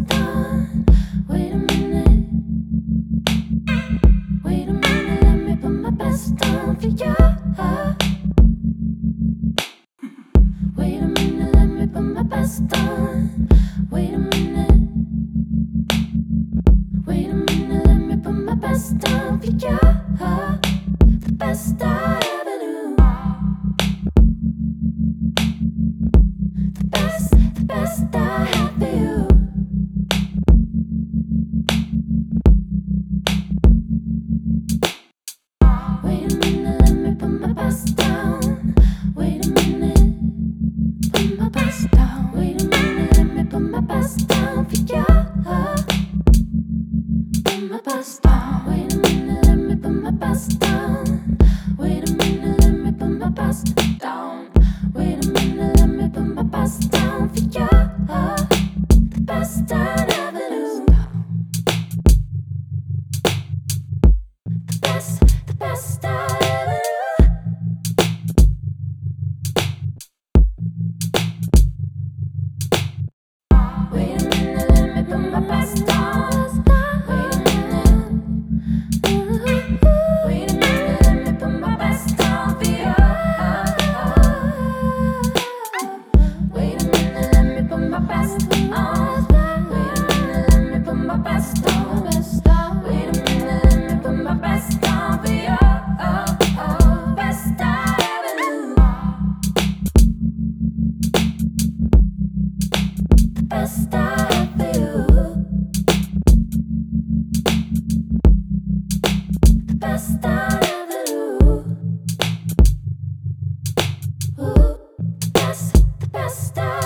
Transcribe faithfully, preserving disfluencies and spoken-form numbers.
on. Wait a minute. Wait a minute, let me put my best on for you. Wait a minute, let me put my best on. Wait a minute. Wait a minute, let me put my best on for you. The best I ever knew. The best, the best I have for you. Wait a minute, let me put my best down. Wait a minute, put my best down. Wait a minute, let me put my best down for you. Put my best down. Wait a minute, let me put my best down. Wait a minute, let me put my best down. Wait a minute, let me put my best down for you. The best I never knew. The best, the best I ever knew. Wait a minute, let me put my best down. Wait a minute. Wait a minute, let me put my best down for you. Wait a minute, let me put my best on. Wait a minute, let me put my best on. Wait a minute, let me put my best on for you. Best I ever knew. The best I have for you. The best I ever knew. Ooh, the best, the best I